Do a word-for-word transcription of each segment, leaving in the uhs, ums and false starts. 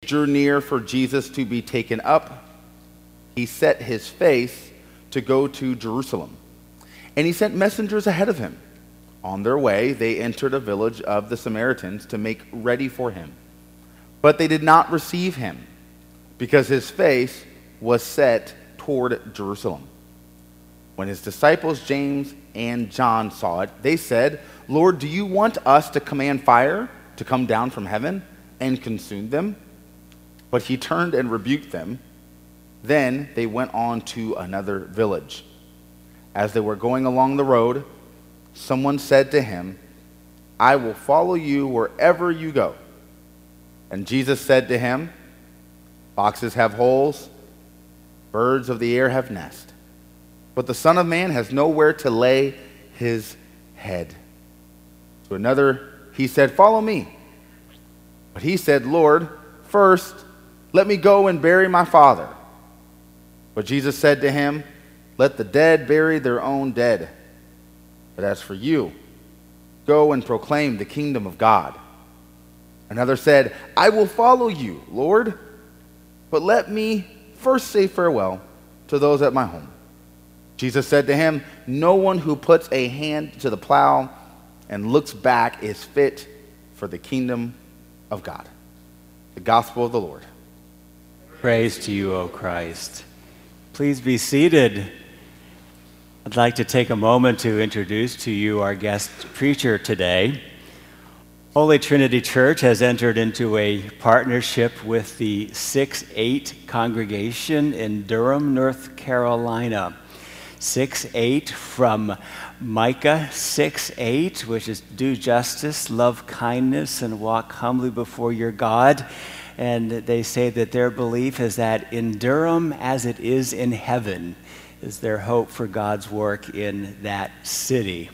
drew near for Jesus to be taken up, he set his face to go to Jerusalem. And he sent messengers ahead of him. On their way, they entered a village of the Samaritans to make ready for him. But they did not receive him, because his face was set toward Jerusalem. When his disciples James and John saw it, they said, "Lord, do you want us to command fire to come down from heaven and consume them?" But he turned and rebuked them. Then they went on to another village. As they were going along the road, someone said to him, "I will follow you wherever you go." And Jesus said to him, "Foxes have holes, birds of the air have nests, but the Son of Man has nowhere to lay his head." To another he said, "Follow me." But he said, "Lord, first let me go and bury my father." But Jesus said to him, "Let the dead bury their own dead. But as for you, go and proclaim the kingdom of God." Another said, "I will follow you, Lord, but let me first say farewell to those at my home." Jesus said to him, "No one who puts a hand to the plow and looks back is fit for the kingdom of God." The gospel of the Lord. Praise to you, O Christ. Please be seated. I'd like to take a moment to introduce to you our guest preacher today. Holy Trinity Church has entered into a partnership with the six eight congregation in Durham, North Carolina. six eight from Micah six eight, which is do justice, love kindness, and walk humbly before your God. And they say that their belief is that in Durham, as it is in heaven, is their hope for God's work in that city.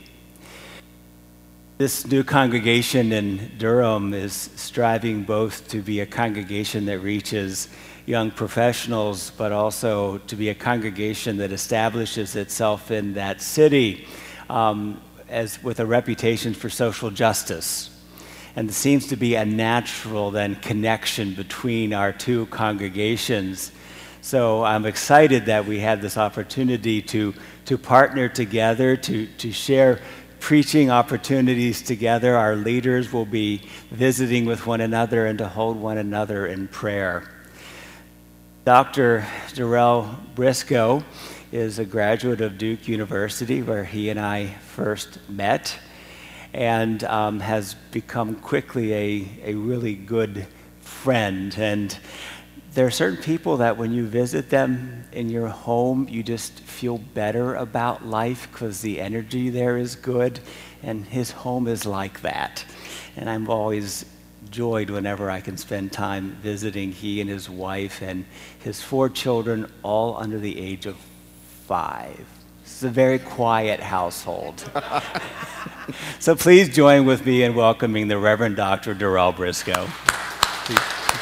This new congregation in Durham is striving both to be a congregation that reaches young professionals, but also to be a congregation that establishes itself in that city um, as with a reputation for social justice. And there seems to be a natural then connection between our two congregations. So I'm excited that we had this opportunity to, to partner together, to, to share preaching opportunities together. Our leaders will be visiting with one another and to hold one another in prayer. Doctor Darrell Briscoe is a graduate of Duke University, where he and I first met, and um, has become quickly a, a really good friend. And there are certain people that when you visit them in your home, you just feel better about life because the energy there is good, and his home is like that. And I'm always joyed whenever I can spend time visiting he and his wife and his four children, all under the age of five. It's a very quiet household. So please join with me in welcoming the Reverend Doctor Darrell Briscoe. Please.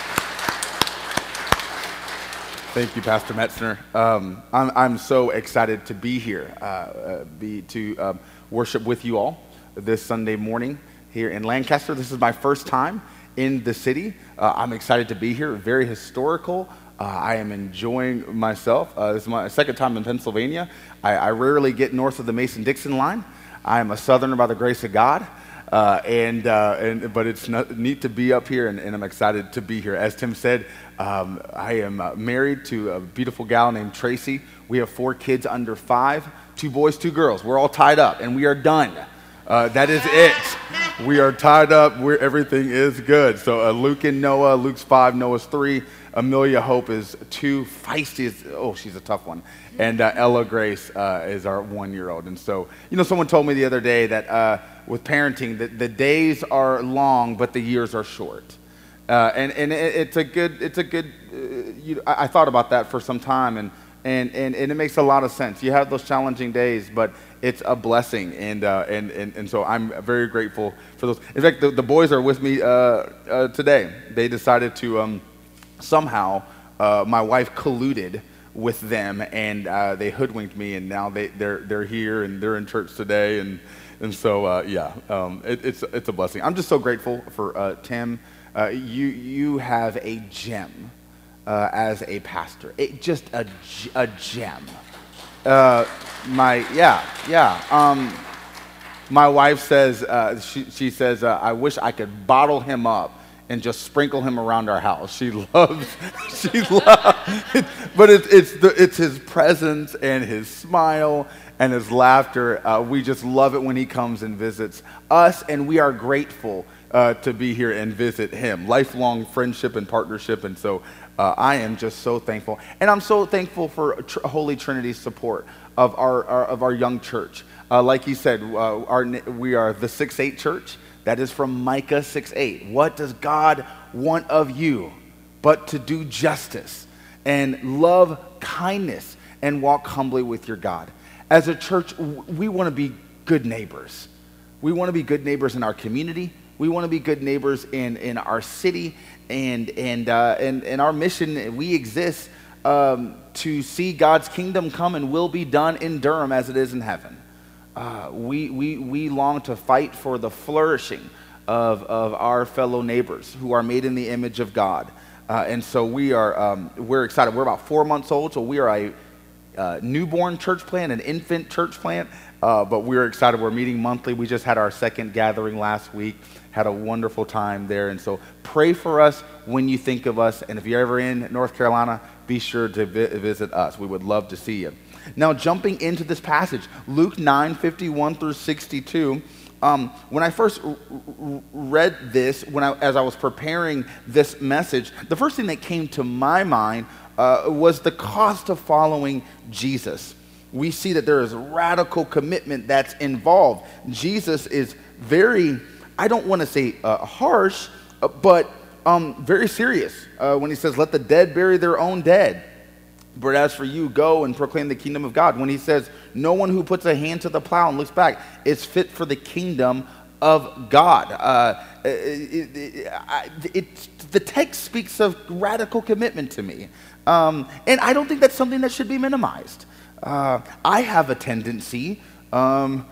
Thank you, Pastor Metzner. Um, I'm, I'm so excited to be here, uh, uh, be to um, worship with you all this Sunday morning here in Lancaster. This is my first time in the city. Uh, I'm excited to be here. Very historical. Uh, I am enjoying myself. Uh, this is my second time in Pennsylvania. I, I rarely get north of the Mason-Dixon line. I am a Southerner by the grace of God, uh, and uh, and but it's not, neat to be up here, and, and I'm excited to be here. As Tim said, um, I am uh, married to a beautiful gal named Tracy. We have four kids under five, two boys, two girls. We're all tied up, and we are done. Uh, that is it. We are tied up. We're, everything is good. So uh, Luke and Noah, Luke's five, Noah's three. Amelia Hope is two. Feisty is, oh, she's a tough one. And uh, Ella Grace uh, is our one-year-old. And so, you know, someone told me the other day that uh, with parenting, that the days are long, but the years are short. Uh, and and it, it's a good, it's a good, uh, you, I, I thought about that for some time, and, and, and, and it makes a lot of sense. You have those challenging days, but it's a blessing, and, uh, and, and, and so I'm very grateful for those. In fact, the, the boys are with me uh, uh, today. They decided to... Um, Somehow, uh, my wife colluded with them, and uh, they hoodwinked me, and now they, they're they're here, and they're in church today, and and so uh, yeah, um, it, it's it's a blessing. I'm just so grateful for uh, Tim Uh, you, you have a gem uh, as a pastor. It, just a, a gem. Uh, my, yeah, yeah. Um, my wife says, uh, she, she says, uh, I wish I could bottle him up and just sprinkle him around our house. She loves, she loves, but it, it's, the, it's his presence and his smile and his laughter. Uh, we just love it when he comes and visits us, and we are grateful uh, to be here and visit him. Lifelong friendship and partnership, and so uh, I am just so thankful. And I'm so thankful for Tr- Holy Trinity's support of our, our of our young church. Uh, like he said, uh, our, we are the six eight church. That is from Micah six eight. What does God want of you but to do justice and love kindness and walk humbly with your God? As a church, we want to be good neighbors. We want to be good neighbors in our community. We want to be good neighbors in, in our city. And, and, uh, and, and our mission, we exist um, to see God's kingdom come and will be done in Durham as it is in heaven. Uh, we, we, we long to fight for the flourishing of, of our fellow neighbors who are made in the image of God. Uh, and so we are, um, we're excited. We're about four months old, so we are a uh, newborn church plant, an infant church plant, uh, but we're excited. We're meeting monthly. We just had our second gathering last week, had a wonderful time there. And so pray for us when you think of us. And if you're ever in North Carolina, be sure to vi- visit us. We would love to see you. Now, jumping into this passage, Luke nine, fifty-one through sixty-two, um, when I first r- r- read this, when I, as I was preparing this message, the first thing that came to my mind uh, was the cost of following Jesus. We see that there is radical commitment that's involved. Jesus is very, I don't want to say uh, harsh, uh, but um, very serious uh, when he says, let the dead bury their own dead. But as for you, go and proclaim the kingdom of God. When he says, no one who puts a hand to the plow and looks back is fit for the kingdom of God. Uh, it, it, it, it, the text speaks of radical commitment to me. Um, and I don't think that's something that should be minimized. Uh, I have a tendency um,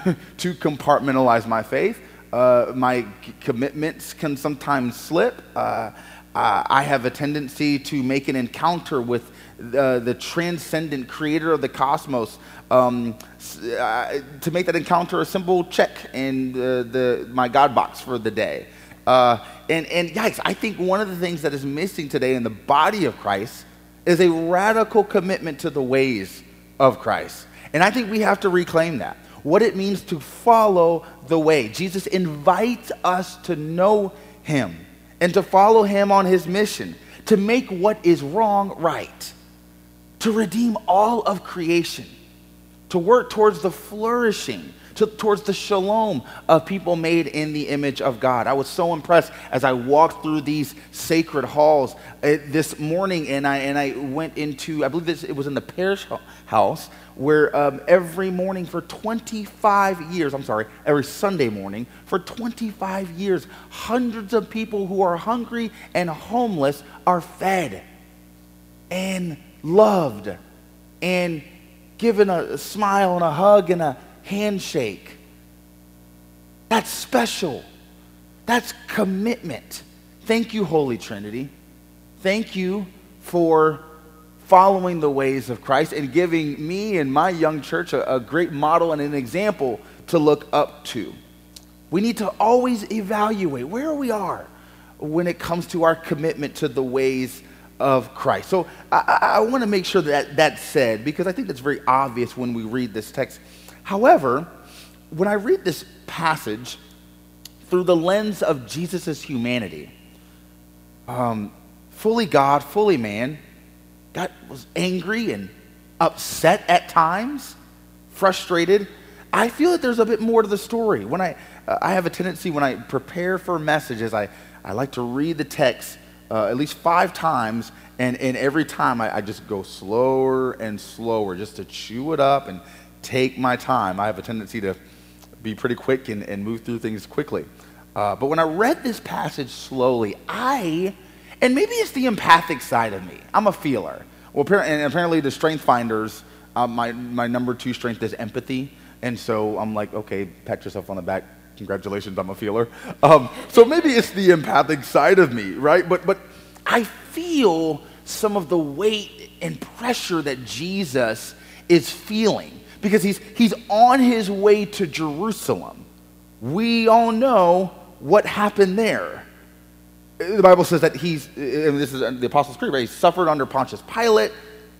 to compartmentalize my faith. Uh, my c- commitments can sometimes slip. Uh, uh, I have a tendency to make an encounter with Uh, the transcendent creator of the cosmos, um, uh, to make that encounter a simple check in the, the my God box for the day. Uh, and, and yikes, I think one of the things that is missing today in the body of Christ is a radical commitment to the ways of Christ. And I think we have to reclaim that. What it means to follow the way. Jesus invites us to know him and to follow him on his mission, to make what is wrong right, to redeem all of creation, to work towards the flourishing, to, towards the shalom of people made in the image of God. I was so impressed as I walked through these sacred halls uh, this morning, and I and I went into, I believe this, it was in the parish house, where um, every morning for twenty-five years, I'm sorry, every Sunday morning, for twenty-five years, hundreds of people who are hungry and homeless are fed and loved and given a smile and a hug and a handshake. That's special. That's commitment. Thank you, Holy Trinity. Thank you for following the ways of Christ and giving me and my young church a, a great model and an example to look up to. We need to always evaluate where we are when it comes to our commitment to the ways of Christ. So I, I want to make sure that that's said, because I think that's very obvious when we read this text. However, when I read this passage through the lens of Jesus' humanity, um, fully God, fully man, God was angry and upset at times, frustrated. I feel that there's a bit more to the story. When I, uh, I have a tendency when I prepare for messages, I, I like to read the text Uh, at least five times, and, and every time I, I just go slower and slower just to chew it up and take my time. I have a tendency to be pretty quick and, and move through things quickly. Uh, but when I read this passage slowly, I, and maybe it's the empathic side of me, I'm a feeler. Well, and apparently the strength finders, uh, my, my number two strength is empathy, and so I'm like, okay, pat yourself on the back, Congratulations, I'm a feeler. Um, so maybe it's the empathic side of me, right? But but I feel some of the weight and pressure that Jesus is feeling because he's he's on his way to Jerusalem. We all know what happened there. The Bible says that he's, and this is the Apostles' Creed, right? He suffered under Pontius Pilate,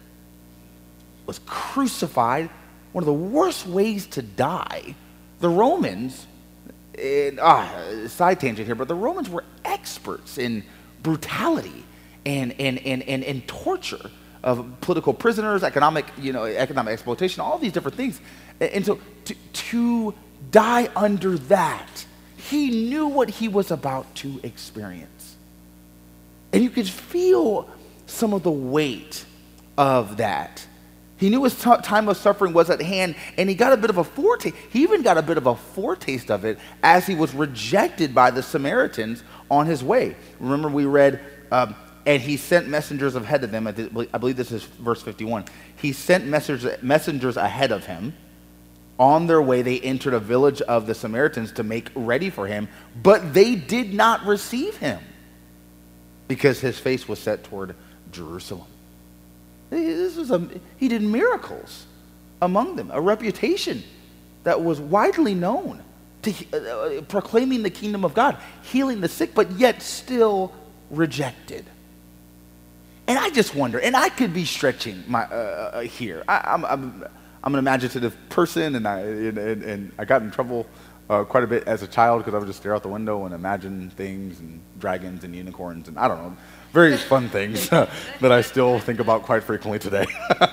was crucified, one of the worst ways to die. The Romans, and, ah, side tangent here, but the Romans were experts in brutality and and and and, and torture of political prisoners, economic, you know, economic exploitation, all these different things. And, and so to, to die under that, he knew what he was about to experience. And you could feel some of the weight of that. He knew his t- time of suffering was at hand, and he got a bit of a foretaste. He even got a bit of a foretaste of it as he was rejected by the Samaritans on his way. Remember we read, um, and he sent messengers ahead of them. I believe this is verse fifty-one. He sent messengers, messengers ahead of him. On their way, they entered a village of the Samaritans to make ready for him, but they did not receive him because his face was set toward Jerusalem. This was a, he did miracles among them, a reputation that was widely known, to, uh, proclaiming the kingdom of God, healing the sick, but yet still rejected. And I just wonder, and I could be stretching my uh, uh, here. I, I'm, I'm, I'm an imaginative person, and I and, and, and I got in trouble uh, quite a bit as a child because I would just stare out the window and imagine things and dragons and unicorns and I don't know. Very fun things that I still think about quite frequently today.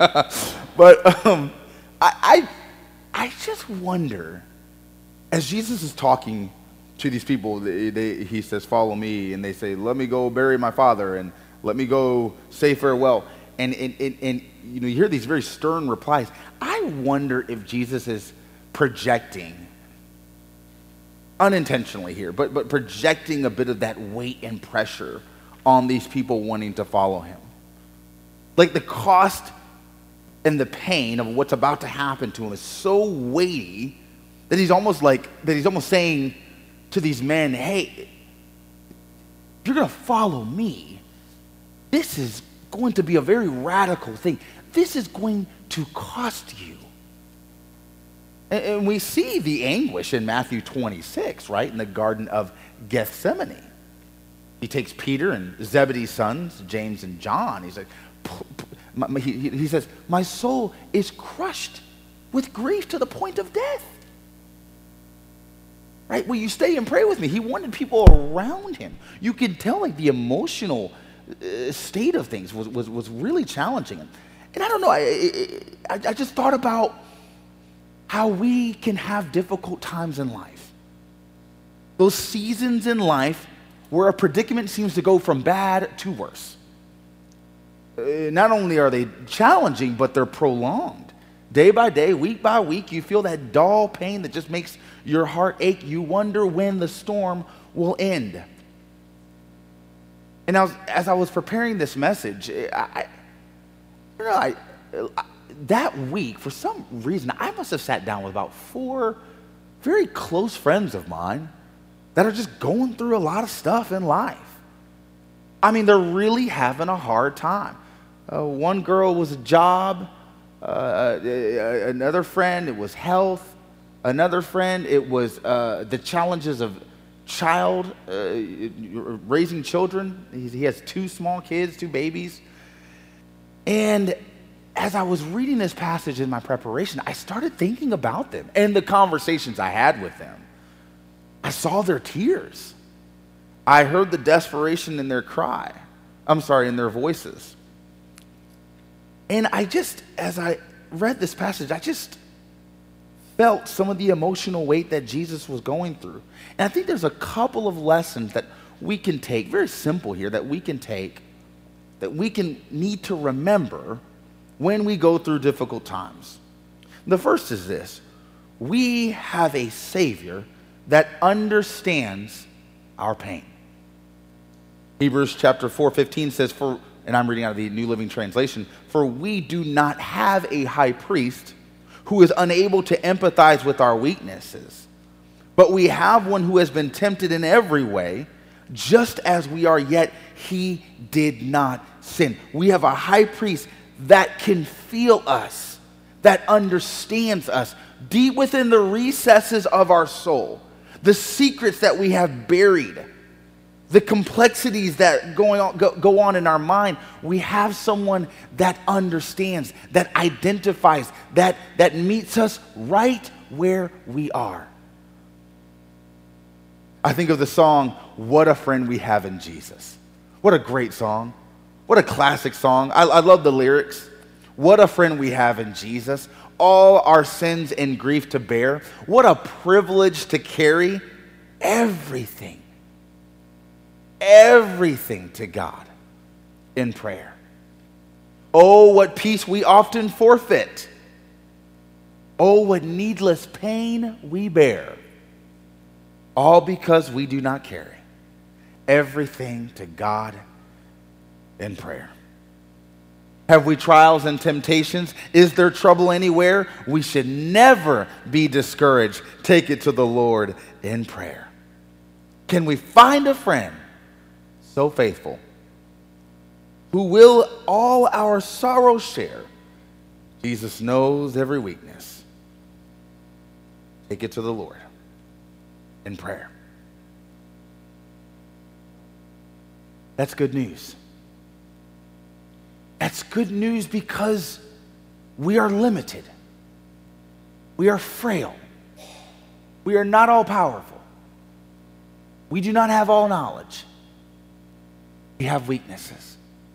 But um, I, I, I just wonder, as Jesus is talking to these people, they, they, he says, "Follow me," and they say, "Let me go bury my father," and "Let me go say farewell." And, and, and, and you know, you hear these very stern replies. I wonder if Jesus is projecting, unintentionally here, but, but projecting a bit of that weight and pressure on these people wanting to follow him. Like the cost and the pain of what's about to happen to him is so weighty that he's almost like, that he's almost saying to these men, hey, if you're going to follow me, this is going to be a very radical thing. This is going to cost you. And, and we see the anguish in Matthew twenty-six, right, in the Garden of Gethsemane. He takes Peter and Zebedee's sons, James and John. He's like, p- p- he, he says, my soul is crushed with grief to the point of death. Right? Will you stay and pray with me? He wanted people around him. You could tell like the emotional uh, state of things was, was, was really challenging. And I don't know, I, I, I just thought about how we can have difficult times in life. Those seasons in life where a predicament seems to go from bad to worse. Uh, not only are they challenging, but they're prolonged. Day by day, week by week, you feel that dull pain that just makes your heart ache. You wonder when the storm will end. And I was, as I was preparing this message, I, I, you know, I, I, that week, for some reason, I must have sat down with about four very close friends of mine that are just going through a lot of stuff in life. I mean, they're really having a hard time. Uh, one girl was a job. Uh, another friend, it was health. Another friend, it was uh, the challenges of child, uh, raising children. He, he has two small kids, two babies. And as I was reading this passage in my preparation, I started thinking about them and the conversations I had with them. I saw their tears. I heard the desperation in their cry. I'm sorry, in their voices. And I just, as I read this passage, I just felt some of the emotional weight that Jesus was going through. And I think there's a couple of lessons that we can take, very simple here, that we can take, that we can need to remember when we go through difficult times. The first is this: we have a Savior that understands our pain. Hebrews chapter four fifteen says, "For," and I'm reading out of the New Living Translation, "For we do not have a high priest who is unable to empathize with our weaknesses, But we have one who has been tempted in every way, just as we are, yet he did not sin. We have a high priest that can feel us, that understands us deep within the recesses of our soul, the secrets that we have buried, the complexities that going on, go, go on in our mind. We have someone that understands, that identifies, that, that meets us right where we are. I think of the song, What a Friend We Have in Jesus. What a great song. What a classic song. I, I love the lyrics. What a friend we have in Jesus. All our sins and grief to bear. What a privilege to carry everything, everything to God in prayer. Oh, what peace we often forfeit. Oh, what needless pain we bear. All because we do not carry everything to God in prayer. Have we trials and temptations? Is there trouble anywhere? We should never be discouraged. Take it to the Lord in prayer. Can we find a friend so faithful who will all our sorrows share? Jesus knows every weakness. Take it to the Lord in prayer. That's good news. That's good news because we are limited. We are frail. We are not all powerful. We do not have all knowledge. We have weaknesses.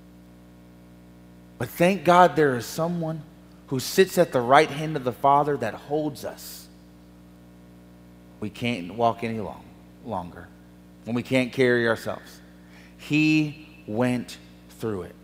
But thank God there is someone who sits at the right hand of the Father that holds us. We can't walk any long, longer. When we can't carry ourselves. He went through it.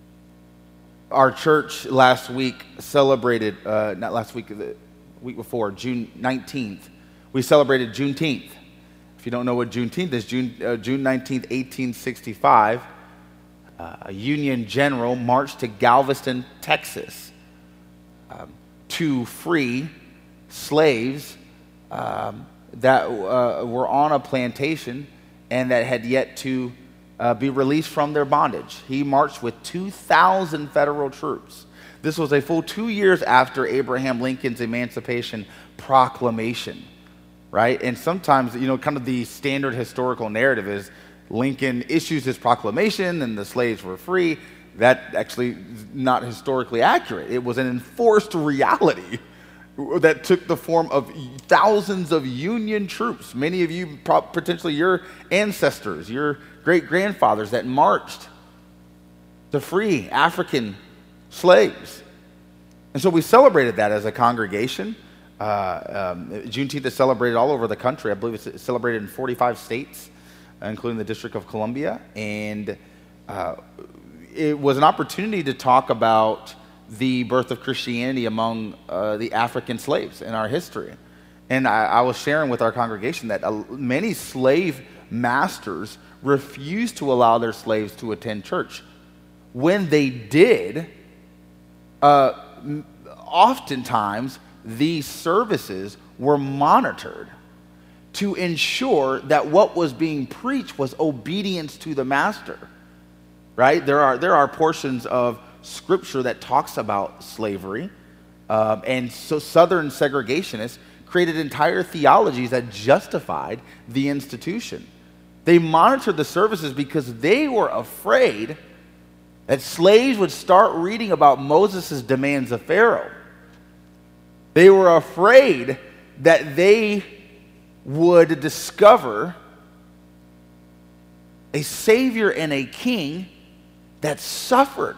Our church last week celebrated, uh, not last week, the week before, June nineteenth. We celebrated Juneteenth. If you don't know what Juneteenth is, June, uh, June nineteenth, eighteen sixty-five, uh, a Union general marched to Galveston, Texas, um, to free slaves um, that uh, were on a plantation and that had yet to Uh, be released from their bondage. He marched with two thousand federal troops. This was a full two years after Abraham Lincoln's Emancipation Proclamation, right? And sometimes, you know, kind of the standard historical narrative is Lincoln issues his proclamation and the slaves were free. That actually is not historically accurate. It was an enforced reality that took the form of thousands of Union troops. Many of you, potentially your ancestors, your great-grandfathers that marched to free African slaves. And so we celebrated that as a congregation. Uh, um, Juneteenth is celebrated all over the country. I believe it's celebrated in forty-five states, including the District of Columbia. And uh, it was an opportunity to talk about the birth of Christianity among uh, the African slaves in our history. And I, I was sharing with our congregation that uh, many slave masters refused to allow their slaves to attend church. When they did, uh, oftentimes these services were monitored to ensure that what was being preached was obedience to the master. Right? There are there are portions of Scripture that talks about slavery, uh, and so Southern segregationists created entire theologies that justified the institution. They monitored the services because they were afraid that slaves would start reading about Moses' demands of Pharaoh. They were afraid that they would discover a savior and a king that suffered,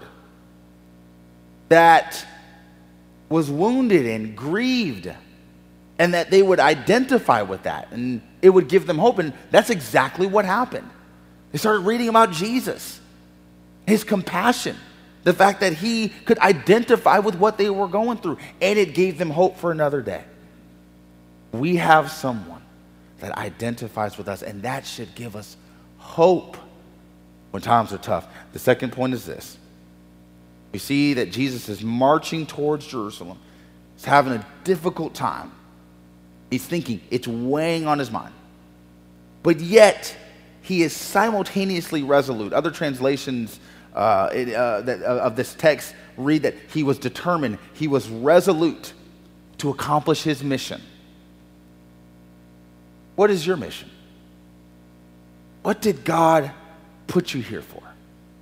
that was wounded and grieved, and that they would identify with that, and it would give them hope. And that's exactly what happened. They started reading about Jesus, his compassion, the fact that he could identify with what they were going through, and it gave them hope for another day. We have someone that identifies with us, and that should give us hope when times are tough. The second point is this. We see that Jesus is marching towards Jerusalem. He's having a difficult time. He's thinking. It's weighing on his mind. But yet, he is simultaneously resolute. Other translations uh, it, uh, that, uh, of this text read that he was determined. He was resolute to accomplish his mission. What is your mission? What did God put you here for?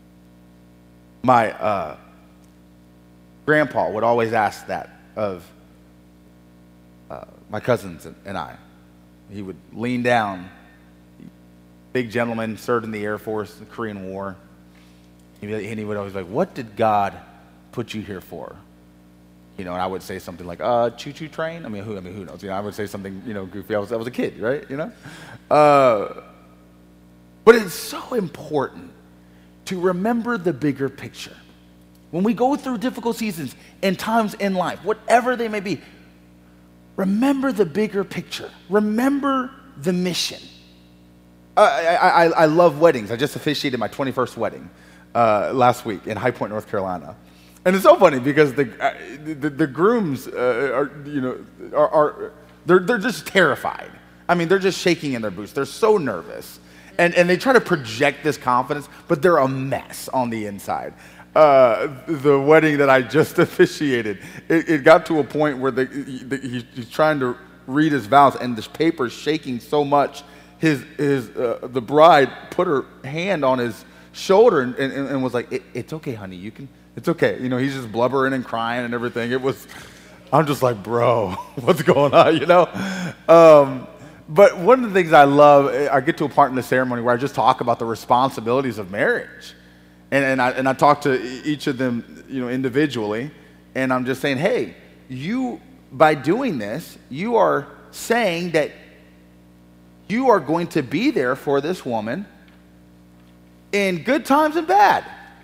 My uh, grandpa would always ask that of uh, my cousins and, and I. He would lean down, big gentleman, served in the Air Force, the Korean War. And he would always be like, what did God put you here for? You know, and I would say something like, uh, choo-choo train? I mean, who I mean, who knows? You know, I would say something, you know, goofy. I was, I was a kid, right? You know? Uh, but it's so important to remember the bigger picture. When we go through difficult seasons and times in life, whatever they may be, remember the bigger picture. Remember the mission. Uh, I, I, I love weddings. I just officiated my twenty-first wedding uh, last week in High Point, North Carolina. And it's so funny because the uh, the, the grooms uh, are, you know, are, are they're they're just terrified. I mean, they're just shaking in their boots. They're so nervous, and and they try to project this confidence, but they're a mess on the inside. Uh, the wedding that I just officiated, it, it got to a point where the, the, he, he's trying to read his vows, and this paper's shaking so much. His his uh, the bride put her hand on his shoulder and, and, and was like, it, "It's okay, honey. You can." It's okay. You know, he's just blubbering and crying and everything. It was, I'm just like, bro, what's going on, you know? Um, but one of the things I love, I get to a part in the ceremony where I just talk about the responsibilities of marriage. And, and, I, and I talk to each of them, you know, individually. And I'm just saying, hey, you, by doing this, you are saying that you are going to be there for this woman in good times and bad.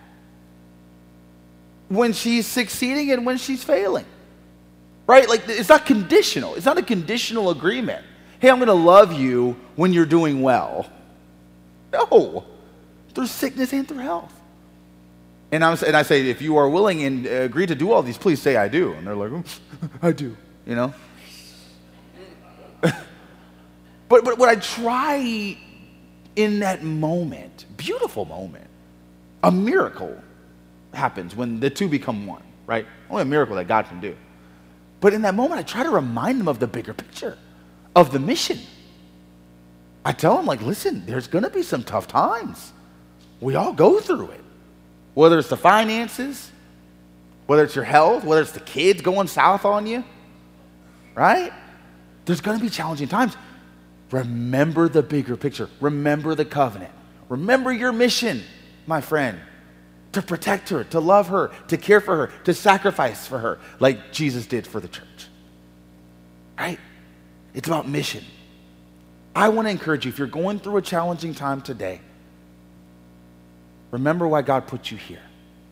When she's succeeding and when she's failing, right? Like, it's not conditional. It's not a conditional agreement. Hey, I'm going to love you when you're doing well. No, through sickness and through health. And, I'm, and I say, if you are willing and agree to do all these, please say I do. And they're like, oh, I do, you know? but, but what I try in that moment, beautiful moment, a miracle happens when the two become one, right? Only a miracle that God can do. But in that moment, I try to remind them of the bigger picture, of the mission. I tell them, like, listen, there's going to be some tough times. We all go through it. Whether it's the finances, whether it's your health, whether it's the kids going south on you, right? There's going to be challenging times. Remember the bigger picture. Remember the covenant. Remember your mission, my friend. To protect her, to love her, to care for her, to sacrifice for her, like Jesus did for the church. Right? It's about mission. I want to encourage you, if you're going through a challenging time today, remember why God put you here.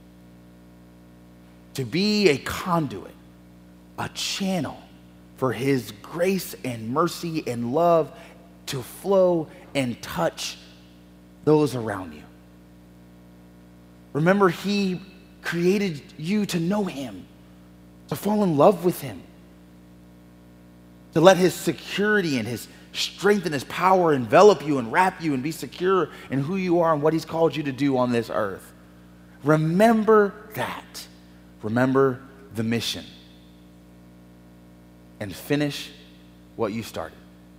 To be a conduit, a channel for His grace and mercy and love to flow and touch those around you. Remember, He created you to know Him, to fall in love with Him, to let His security and His strength and His power envelop you and wrap you and be secure in who you are and what He's called you to do on this earth. Remember that. Remember the mission. And finish what you started.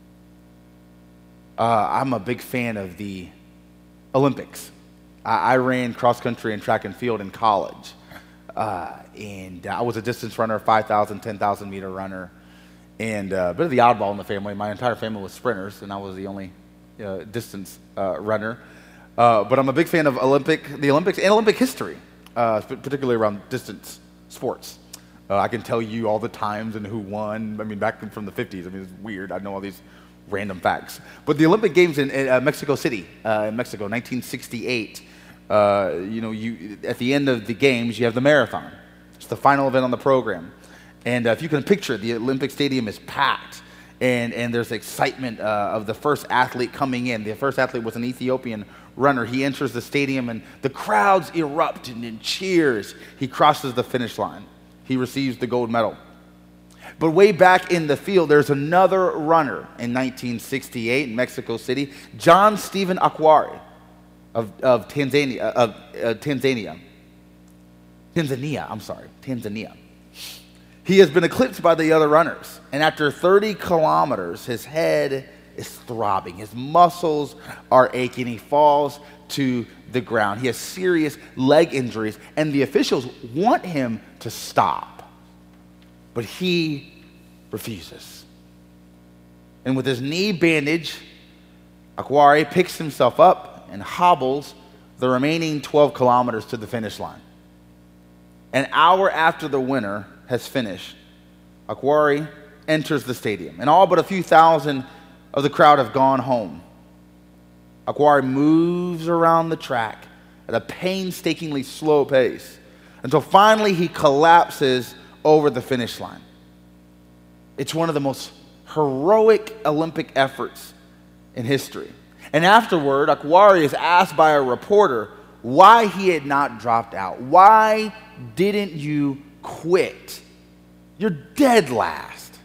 Uh, I'm a big fan of the Olympics. I ran cross country and track and field in college. Uh, and I was a distance runner, five thousand, ten thousand meter runner. And uh, a bit of the oddball in the family. My entire family was sprinters, and I was the only uh, distance uh, runner. Uh, but I'm a big fan of Olympic, the Olympics and Olympic history, uh, particularly around distance sports. Uh, I can tell you all the times and who won. I mean, back from the fifties. I mean, it's weird. I know all these random facts. But the Olympic Games in, in uh, Mexico City, uh, in Mexico, nineteen sixty-eight, uh, you know, you at the end of the games, you have the marathon. It's the final event on the program. And uh, if you can picture it, the Olympic Stadium is packed, and, and there's excitement uh, of the first athlete coming in. The first athlete was an Ethiopian runner. He enters the stadium, and the crowds erupt and in cheers. He crosses the finish line. He receives the gold medal. But way back in the field, there's another runner in nineteen sixty-eight in Mexico City, John Stephen Akhwari of, of Tanzania, of uh, Tanzania. Tanzania, I'm sorry, Tanzania. He has been eclipsed by the other runners. And after thirty kilometers, his head is throbbing. His muscles are aching. He falls to the ground. He has serious leg injuries, and the officials want him to stop. But he refuses. And with his knee bandaged, Akhwari picks himself up and hobbles the remaining twelve kilometers to the finish line. An hour after the winner has finished, Akhwari enters the stadium, and all but a few thousand of the crowd have gone home. Akhwari moves around the track at a painstakingly slow pace until finally he collapses over the finish line. It's one of the most heroic Olympic efforts in history. And afterward, Akhwari is asked by a reporter why he had not dropped out. Why didn't you quit? You're dead last.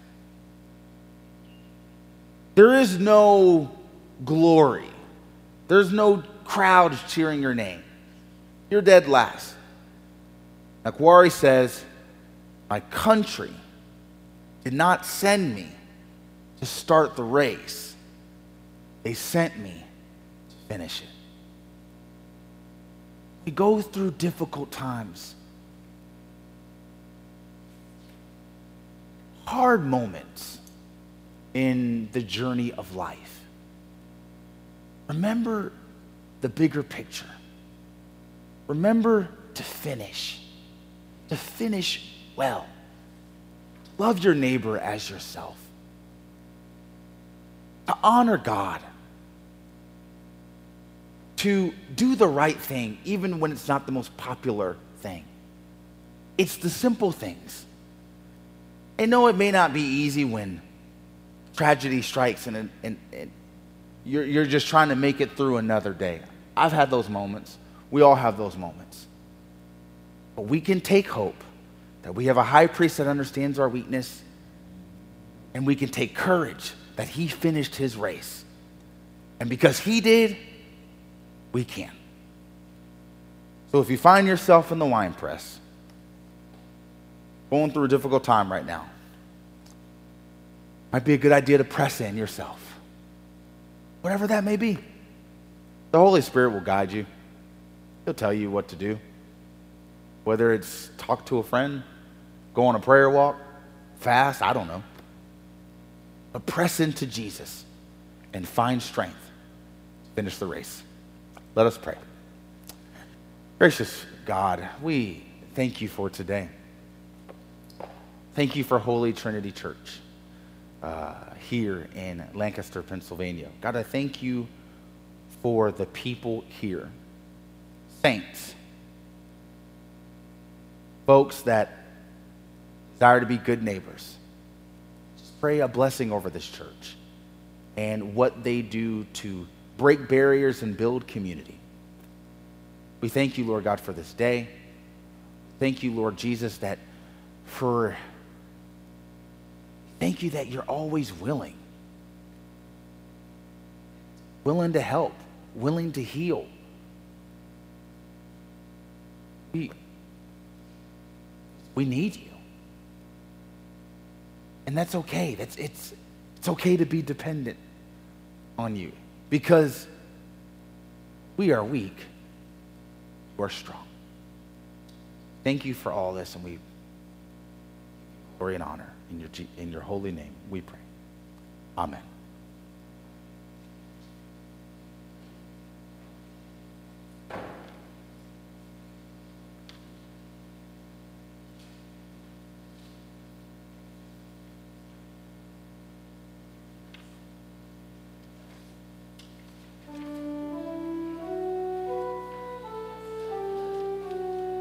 There is no glory. There's no crowd cheering your name. You're dead last. Akhwari says, my country did not send me to start the race. They sent me to finish it. We go through difficult times, hard moments in the journey of life. Remember the bigger picture. Remember to finish, to finish well. Love your neighbor as yourself. To honor God. To do the right thing, even when it's not the most popular thing. It's the simple things. And no, it may not be easy when tragedy strikes and, and, and you're, you're just trying to make it through another day. I've had those moments. We all have those moments. But we can take hope that we have a high priest that understands our weakness, and we can take courage that he finished his race. And because he did, we can. So if you find yourself in the wine press, going through a difficult time right now, might be a good idea to press in yourself. Whatever that may be. The Holy Spirit will guide you. He'll tell you what to do. Whether it's talk to a friend, go on a prayer walk, fast, I don't know. But press into Jesus and find strength to finish the race. Let us pray. Gracious God, we thank you for today. Thank you for Holy Trinity Church uh, here in Lancaster, Pennsylvania. God, I thank you for the people here. Saints. Folks that desire to be good neighbors. Just pray a blessing over this church and what they do to break barriers and build community. We thank you, Lord God, for this day. Thank you, Lord Jesus, that for, thank you that you're always willing. Willing to help, willing to heal. We, we need you. And that's okay. That's, it's, it's okay to be dependent on you. Because we are weak, you are strong. Thank you for all this, and we glory and honor in your, in your holy name, we pray. Amen.